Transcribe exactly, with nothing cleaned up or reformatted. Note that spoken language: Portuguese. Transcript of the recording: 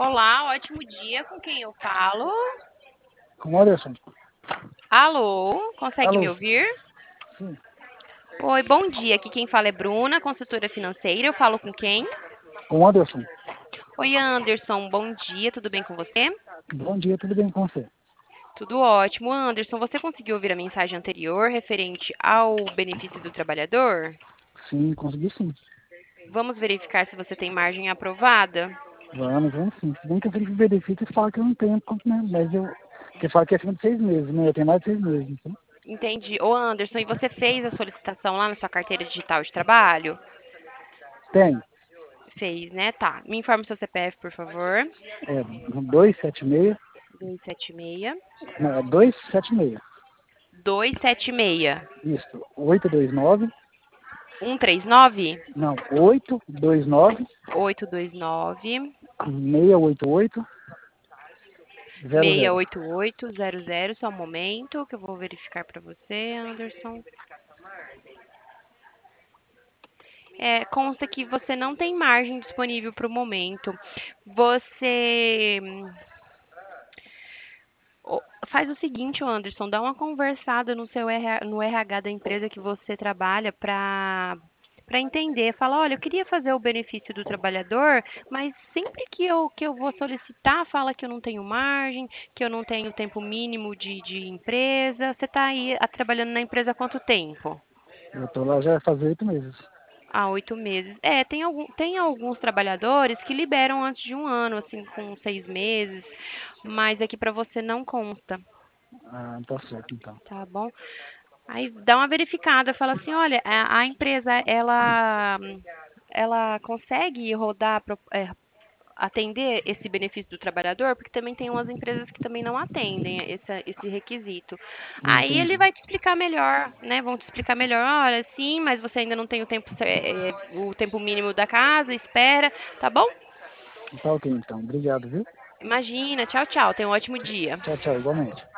Olá, ótimo dia. Com quem eu falo? Com o Anderson. Alô, consegue me Alô? ouvir? Sim, Oi, bom dia. Aqui quem fala é Bruna, consultora financeira. Eu falo com quem? com o Anderson. Oi, Anderson. Bom dia. Tudo bem com você? Bom dia, tudo bem com você? Tudo ótimo. Anderson, você conseguiu ouvir a mensagem anterior referente ao benefício do trabalhador? Sim, consegui sim. Vamos verificar se você tem margem aprovada? Vamos, vamos sim. Se bem que eu sempre verifico e falo que eu não tenho, né? Mas eu. Porque fala que é acima de seis meses, né? Eu tenho mais de seis meses, então. Entendi. Ô, Anderson, e você fez a solicitação lá na sua carteira digital de trabalho? Tem. Fez, né? Tá. Me informe o seu C P F, por favor. É dois sete seis. Dois sete seis. Não, é dois sete seis. Dois sete seis. Isso. oito dois nove. Um três nove. Não, oito dois nove. Oito dois nove. seis oito oito. Zero Seis zero. oito oito zero zero. Só um momento que eu vou verificar para você, Anderson. É, consta que você não tem margem disponível para o momento. Você Ô, faz o seguinte, Anderson, dá uma conversada no seu R H, no R H da empresa que você trabalha para para entender. Fala, olha, eu queria fazer o benefício do trabalhador, mas sempre que eu que eu vou solicitar, fala que eu não tenho margem, que eu não tenho tempo mínimo de, de empresa. Você está aí ah, trabalhando na empresa há quanto tempo? Eu tô lá já faz oito meses. Há oito meses. É, tem, algum, tem alguns trabalhadores que liberam antes de um ano, assim, com seis meses, mas aqui para você não consta, Ah, tá certo então. tá bom? Aí dá uma verificada, fala assim, olha, a, a empresa ela ela consegue rodar, pro- é, atender esse benefício do trabalhador, porque também tem umas empresas que também não atendem esse, esse requisito. Aí ele Entendi. vai te explicar melhor, né? Vão te explicar melhor, olha, sim, mas você ainda não tem o tempo, é, é, o tempo mínimo da casa, espera, tá bom? Tá ok então. Obrigado, viu? Imagina, tchau, tchau, tenha um ótimo dia. Tchau, tchau, igualmente.